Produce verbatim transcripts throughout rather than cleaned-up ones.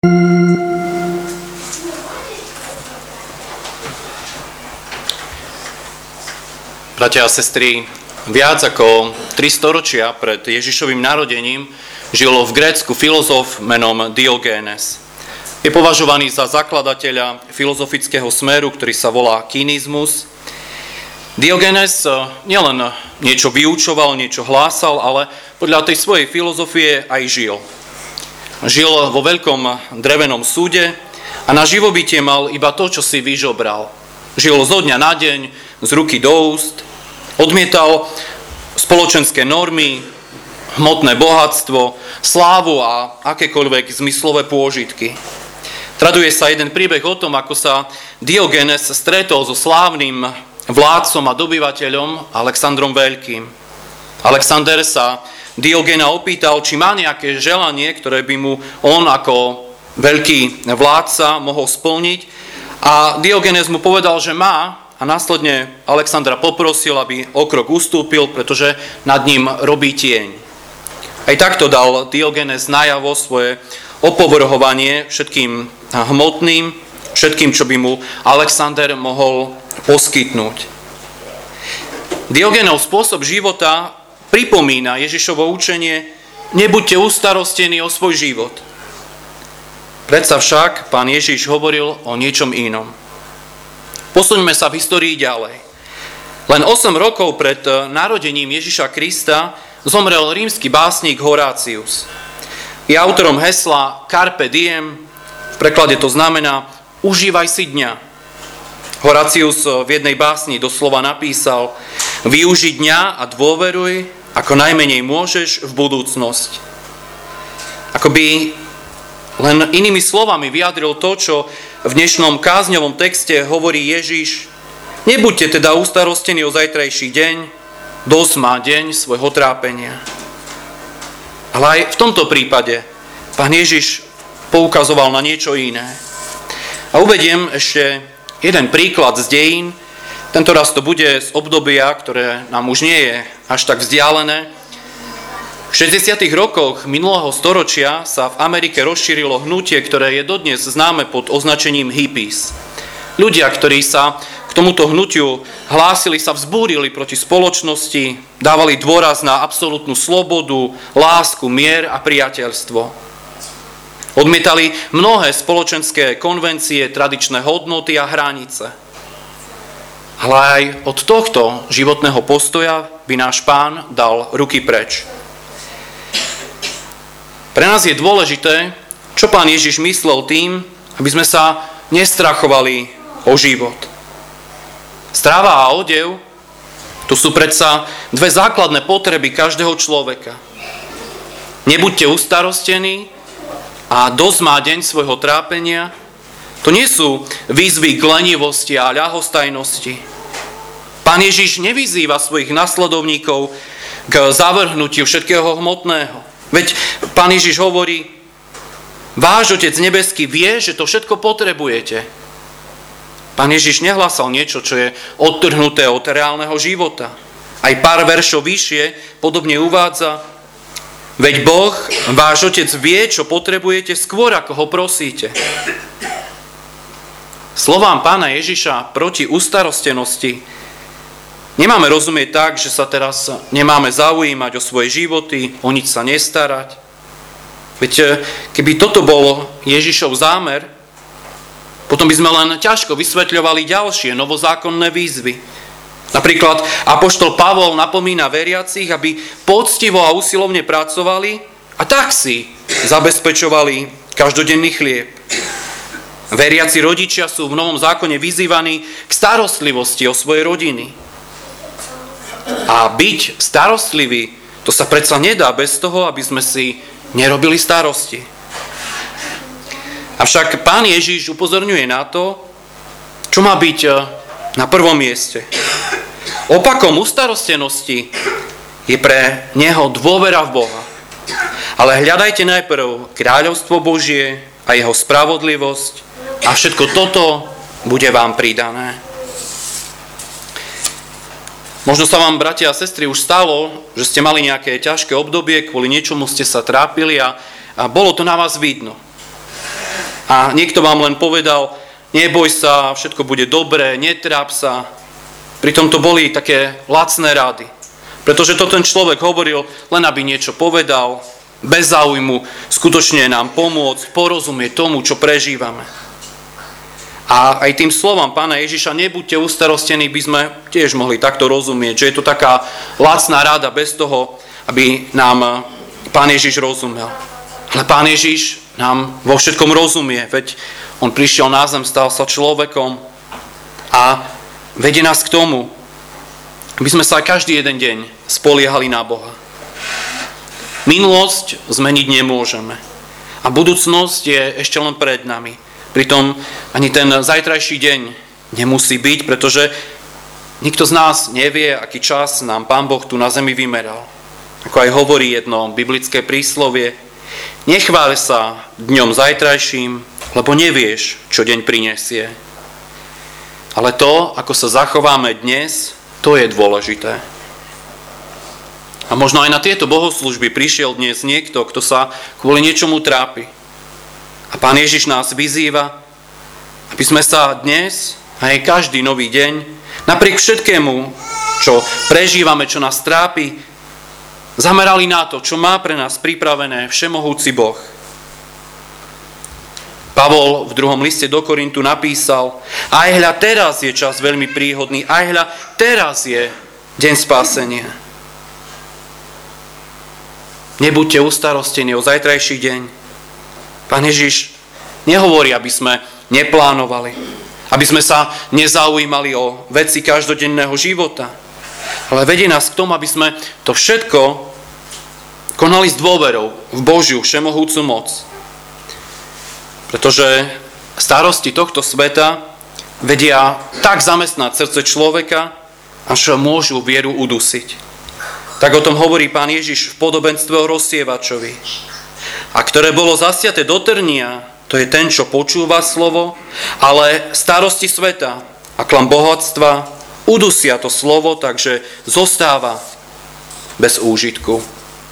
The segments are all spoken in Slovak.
Bratia a sestry, viac ako tri storočia pred Ježišovým narodením žil v Grécku filozof menom Diogenes. Je považovaný za zakladateľa filozofického smeru, ktorý sa volá kynizmus. Diogenes nielen niečo vyučoval, niečo hlásal, ale podľa tej svojej filozofie aj žil. Žil vo veľkom drevenom súde a na živobytie mal iba to, čo si vyžobral. Žil zo dňa na deň, z ruky do úst, odmietal spoločenské normy, hmotné bohatstvo, slávu a akékoľvek zmyslové pôžitky. Traduje sa jeden príbeh o tom, ako sa Diogenes stretol so slávnym vládcom a dobyvateľom Alexandrom Veľkým. Alexander sa Diogena opýtal, či má nejaké želanie, ktoré by mu on ako veľký vládca mohol splniť. A Diogenes mu povedal, že má, a následne Alexandra poprosil, aby o krok ustúpil, pretože nad ním robí tieň. Aj takto dal Diogenes najavo svoje opovrhovanie všetkým hmotným, všetkým, čo by mu Alexander mohol poskytnúť. Diogenov spôsob života pripomína Ježišovo učenie: nebuďte ustarostení o svoj život. Predsa však pán Ježiš hovoril o niečom inom. Posuňme sa v histórii ďalej. Len osem rokov pred narodením Ježiša Krista zomrel rímsky básnik Horácius. Je autorom hesla Carpe diem, v preklade to znamená užívaj si dňa. Horácius v jednej básni doslova napísal: využi dňa a dôveruj, ako najmenej môžeš, v budúcnosť. Akoby len inými slovami vyjadril to, čo v dnešnom kázňovom texte hovorí Ježiš: nebuďte teda ustarostení o zajtrajší deň, dosť má deň svojho trápenia. Ale aj v tomto prípade pán Ježiš poukazoval na niečo iné. A uvediem ešte jeden príklad z dejín. Tentoraz to bude z obdobia, ktoré nám už nie je až tak vzdialené. V šesťdesiatych rokoch minulého storočia sa v Amerike rozšírilo hnutie, ktoré je dodnes známe pod označením hippies. Ľudia, ktorí sa k tomuto hnutiu hlásili, sa vzbúrili proti spoločnosti, dávali dôraz na absolútnu slobodu, lásku, mier a priateľstvo. Odmietali mnohé spoločenské konvencie, tradičné hodnoty a hranice. Ale aj od tohto životného postoja by náš Pán dal ruky preč. Pre nás je dôležité, čo Pán Ježiš myslel tým, aby sme sa nestrachovali o život. Strava a odev, to sú predsa dve základné potreby každého človeka. Nebuďte ustarostení a dosť má deň svojho trápenia. To nie sú výzvy k lenivosti a ľahostajnosti. Pán Ježiš nevyzýva svojich nasledovníkov k zavrhnutiu všetkého hmotného. Veď Pán Ježiš hovorí: váš Otec nebeský vie, že to všetko potrebujete. Pán Ježiš nehlásal niečo, čo je odtrhnuté od reálneho života. Aj pár veršov vyššie podobne uvádza: veď Boh, váš Otec vie, čo potrebujete skôr, ako ho prosíte. Slovám Pána Ježiša proti ustarostenosti nemáme rozumieť tak, že sa teraz nemáme zaujímať o svoje životy, o nič sa nestarať. Veď keby toto bol Ježišov zámer, potom by sme len ťažko vysvetľovali ďalšie novozákonné výzvy. Napríklad apoštol Pavol napomína veriacich, aby poctivo a usilovne pracovali a tak si zabezpečovali každodenný chlieb. Veriaci rodičia sú v Novom zákone vyzývaní k starostlivosti o svoje rodiny. A byť starostlivý, to sa predsa nedá bez toho, aby sme si nerobili starosti. Avšak Pán Ježiš upozorňuje na to, čo má byť na prvom mieste. Opakom ustarostenosti je pre neho dôvera v Boha. Ale hľadajte najprv kráľovstvo Božie a jeho spravodlivosť a všetko toto bude vám pridané. Možno sa vám, bratia a sestry, už stalo, že ste mali nejaké ťažké obdobie, kvôli niečomu ste sa trápili a, a bolo to na vás vidno. A niekto vám len povedal, neboj sa, všetko bude dobré, netráp sa. Pritom to boli také lacné rady. Pretože to ten človek hovoril, len aby niečo povedal, bez záujmu skutočne nám pomôcť, porozumieť tomu, čo prežívame. A aj tým slovám Pána Ježiša, nebuďte ustarostení, by sme tiež mohli takto rozumieť, že je to taká lacná rada bez toho, aby nám Pán Ježiš rozumel. Ale Pán Ježiš nám vo všetkom rozumie, veď on prišiel na zem, stal sa človekom a vedie nás k tomu, aby sme sa každý jeden deň spoliehali na Boha. Minulosť zmeniť nemôžeme. A budúcnosť je ešte len pred nami. Pritom ani ten zajtrajší deň nemusí byť, pretože nikto z nás nevie, aký čas nám Pán Boh tu na zemi vymeral. Ako aj hovorí jedno biblické príslovie, nechváľ sa dňom zajtrajším, lebo nevieš, čo deň prinesie. Ale to, ako sa zachováme dnes, to je dôležité. A možno aj na tieto bohoslúžby prišiel dnes niekto, kto sa kvôli niečomu trápi. A Pán Ježiš nás vyzýva, aby sme sa dnes, aj každý nový deň, napriek všetkému, čo prežívame, čo nás trápi, zamerali na to, čo má pre nás pripravené všemohúci Boh. Pavol v druhom liste do Korintu napísal, aj hľa teraz je čas veľmi príhodný, aj hľa teraz je deň spásenia. Nebuďte ustarostení o zajtrajší deň. Pán Ježiš nehovorí, aby sme neplánovali, aby sme sa nezaujímali o veci každodenného života, ale vedie nás k tomu, aby sme to všetko konali s dôverou v Božiu všemohúcu moc. Pretože starosti tohto sveta vedia tak zamestnať srdce človeka, až môžu vieru udusiť. Tak o tom hovorí Pán Ježiš v podobenstve o rozsievačovi. A ktoré bolo zasiaté do trnia, to je ten, čo počúva slovo, ale starosti sveta a klam bohatstva udusia to slovo, takže zostáva bez úžitku.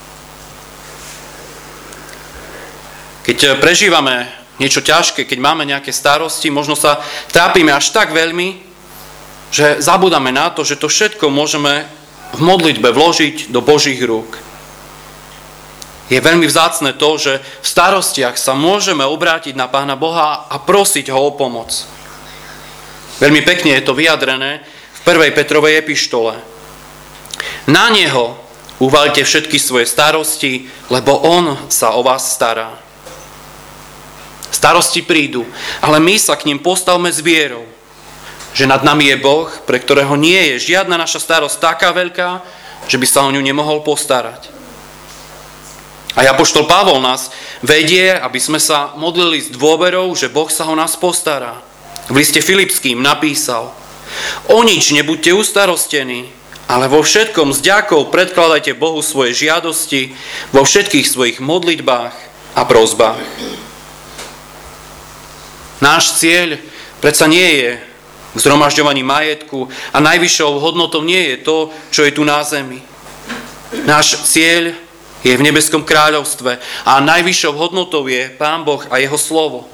Keď prežívame niečo ťažké, keď máme nejaké starosti, možno sa trápime až tak veľmi, že zabudáme na to, že to všetko môžeme v modlitbe vložiť do Božích rúk. Je veľmi vzácne to, že v starostiach sa môžeme obrátiť na Pána Boha a prosiť ho o pomoc. Veľmi pekne je to vyjadrené v prvej Petrovej epištole. Na neho uvaľte všetky svoje starosti, lebo on sa o vás stará. Starosti prídu, ale my sa k ním postavme s vierou, že nad nami je Boh, pre ktorého nie je žiadna naša starosť taká veľká, že by sa o ňu nemohol postarať. A apoštol Pavol nás vedie, aby sme sa modlili s dôverou, že Boh sa o nás postará. V liste Filipským napísal: O nič nebuďte ustarostení, ale vo všetkom s ďakou predkladajte Bohu svoje žiadosti, vo všetkých svojich modlitbách a prosbách. Náš cieľ predsa nie je v zhromažďovaní majetku a najvyššou hodnotou nie je to, čo je tu na zemi. Náš cieľ je v nebeskom kráľovstve a najvyššou hodnotou je Pán Boh a jeho slovo.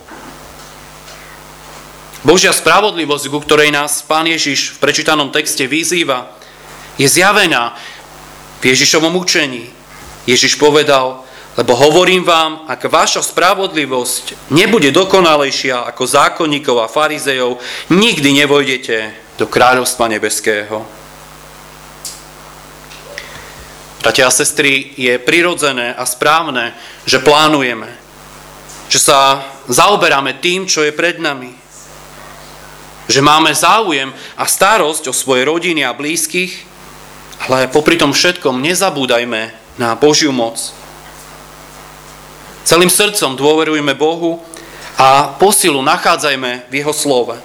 Božia spravodlivosť, ku ktorej nás Pán Ježiš v prečítanom texte vyzýva, je zjavená v Ježišovom učení. Ježiš povedal: Lebo hovorím vám, ak vaša spravodlivosť nebude dokonalejšia ako zákonníkov a farizejov, nikdy nevojdete do kráľovstva nebeského. Bratia a sestry, je prirodzené a správne, že plánujeme, že sa zaoberáme tým, čo je pred nami, že máme záujem a starosť o svoje rodiny a blízkych, ale popri tom všetkom nezabúdajme na Božiu moc. Celým srdcom dôverujme Bohu a posilu nachádzajme v jeho slove.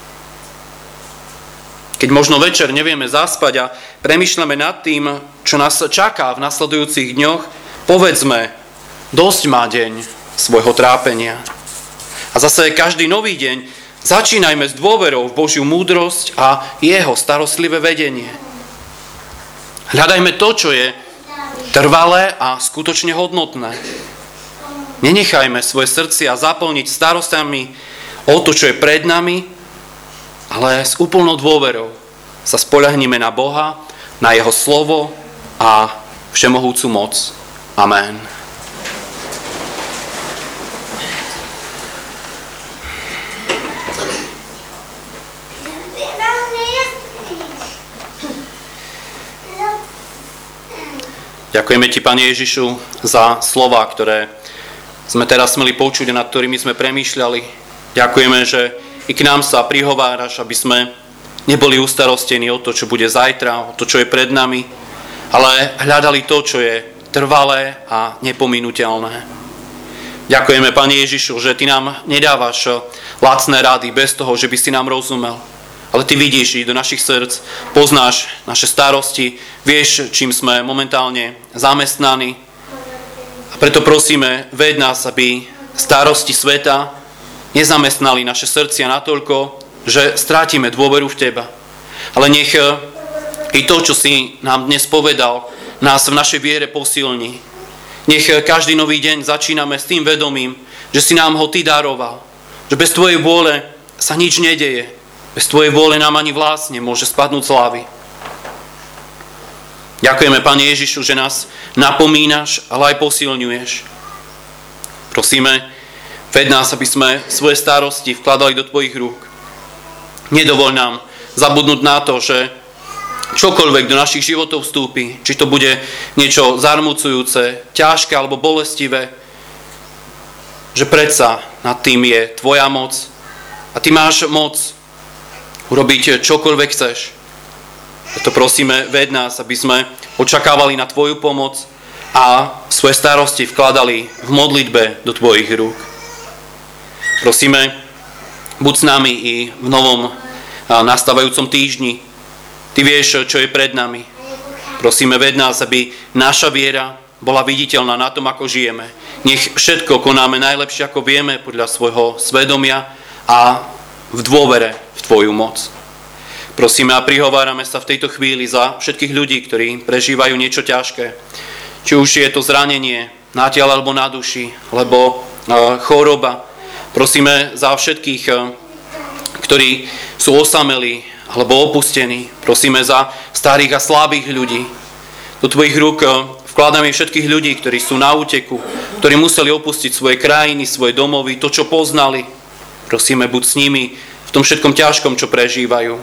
Keď možno večer nevieme zaspať a premýšľame nad tým, čo nás čaká v nasledujúcich dňoch, povedzme: dosť má deň svojho trápenia. A zase každý nový deň začínajme s dôverou v Božiu múdrosť a jeho starostlivé vedenie. Hľadajme to, čo je trvalé a skutočne hodnotné. Nenechajme svoje srdcia zaplniť starostami o to, čo je pred nami, ale s úplnou dôverou sa spoľahnime na Boha, na Jeho slovo a všemohúcu moc. Amen. Ďakujeme Ti, Pane Ježišu, za slova, ktoré sme teraz smeli počuť a nad ktorými sme premýšľali. Ďakujeme, že i k nám sa prihováraš, aby sme neboli ustarostení o to, čo bude zajtra, o to, čo je pred nami, ale hľadali to, čo je trvalé a nepominuteľné. Ďakujeme, Pane Ježišu, že Ty nám nedávaš lacné rady bez toho, že by si nám rozumel. Ale Ty vidíš do našich srdc, poznáš naše starosti, vieš, čím sme momentálne zamestnaní. A preto prosíme, ved nás, aby starosti sveta nezamestnali naše srdcia natoľko, že strátime dôveru v Teba. Ale nech i to, čo si nám dnes povedal, nás v našej viere posilní. Nech každý nový deň začíname s tým vedomím, že si nám ho Ty daroval. Že bez Tvojej vôle sa nič nedeje. Bez Tvojej vôle nám ani vlás nemôže spadnúť z hlavy. Ďakujeme, Pane Ježišu, že nás napomínaš, ale aj posilňuješ. Prosíme, ved nás, aby sme svoje starosti vkladali do Tvojich rúk. Nedovoľ nám zabudnúť na to, že čokoľvek do našich životov vstúpi, či to bude niečo zarmucujúce, ťažké alebo bolestivé, že predsa nad tým je Tvoja moc a Ty máš moc urobiť čokoľvek chceš. Preto prosíme, ved nás, aby sme očakávali na Tvoju pomoc a svoje starosti vkladali v modlitbe do Tvojich rúk. Prosíme, buď s nami i v novom nastávajúcom týždni. Ty vieš, čo je pred nami. Prosíme, ved nás, aby naša viera bola viditeľná na tom, ako žijeme. Nech všetko konáme najlepšie, ako vieme, podľa svojho svedomia a v dôvere v Tvoju moc. Prosíme a prihovárame sa v tejto chvíli za všetkých ľudí, ktorí prežívajú niečo ťažké. Či už je to zranenie na tele alebo na duši, alebo choroba. Prosíme za všetkých, ktorí sú osamelí alebo opustení. Prosíme za starých a slabých ľudí. Do Tvojich rúk vkladáme všetkých ľudí, ktorí sú na úteku, ktorí museli opustiť svoje krajiny, svoje domovy, to, čo poznali. Prosíme, buď s nimi v tom všetkom ťažkom, čo prežívajú.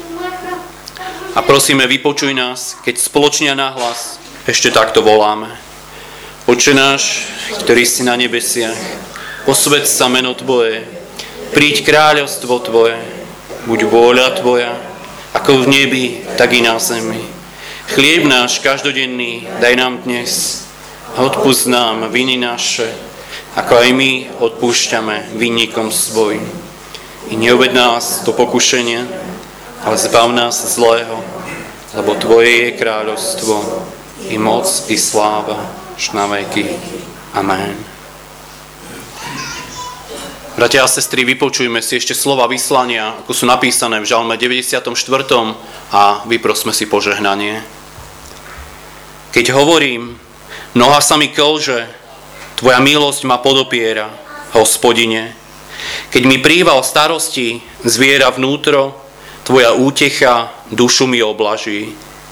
A prosíme, vypočuj nás, keď spoločne nahlas ešte takto voláme. Otče náš, ktorý si na nebesiach, posväť sa meno Tvoje, príď kráľovstvo Tvoje, buď vôľa Tvoja, ako v nebi, tak i na zemi. Chlieb náš každodenný daj nám dnes a odpusť nám viny naše, ako aj my odpúšťame vinníkom svojim. I neuved nás do pokušenia, ale zbav nás zlého, lebo Tvoje je kráľovstvo, i moc, i sláva, až na veky. Amen. Bratia a sestry, vypočujme si ešte slova vyslania, ako sú napísané v Žalme deväťdesiatom štvrtom a vyprosme si požehnanie. Keď hovorím, noha sa mi klže, Tvoja milosť ma podopiera, Hospodine. Keď mi príval starosti zviera vnútro, Tvoja útecha dušu mi oblaží.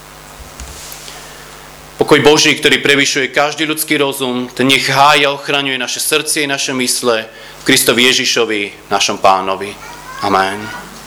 Pokoj Boží, ktorý prevyšuje každý ľudský rozum, ten nech háji a ochraňuje naše srdcie i naše mysle v Kristovi Ježišovi, našom Pánovi. Amen.